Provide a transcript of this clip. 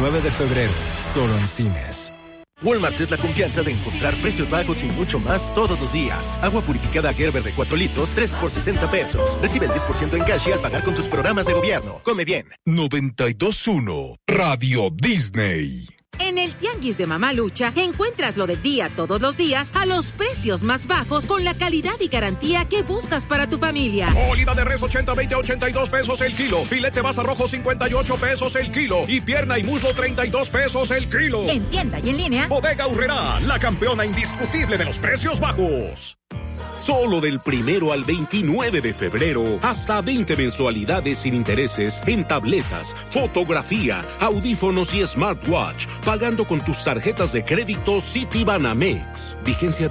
29 de febrero, solo en cines. Walmart es la confianza de encontrar precios bajos y mucho más todos los días. Agua purificada Gerber de 4 litros, 3 por 60 pesos. Recibe el 10% en cash y al pagar con tus programas de gobierno. Come bien. 92.1 Radio Disney. En el Tianguis de Mamalucha encuentras lo del día todos los días a los precios más bajos con la calidad y garantía que buscas para tu familia. Molida de res 80-20 a 82 pesos el kilo. Filete basa rojo 58 pesos el kilo. Y pierna y muslo 32 pesos el kilo. En tienda y en línea. Bodega Aurrerá, la campeona indiscutible de los precios bajos. Solo del 1 al 29 de febrero, hasta 20 mensualidades sin intereses en tabletas, fotografía, audífonos y smartwatch, pagando con tus tarjetas de crédito Citibanamex. Vigencia